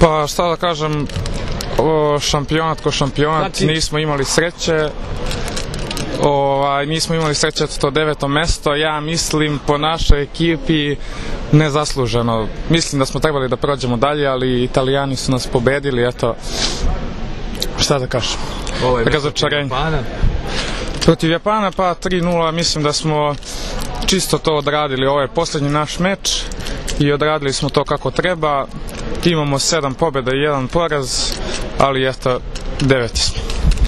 Pa šta da kažem, šampionat ko šampionat, nismo imali sreće. Nismo imali sreće to 9. mesto, ja mislim po našoj ekipi nezasluženo. Mislim da smo trebali da prođemo dalje, ali Italijani su nas pobedili, eto, šta da kažem, razočarenje. Protiv Japana pa 3:0, mislim da smo čisto to odradili, ovo je posljednji naš meč i odradili smo to kako treba. Imamo 7 pobjeda i 1 poraz, ali eto, 9. smo.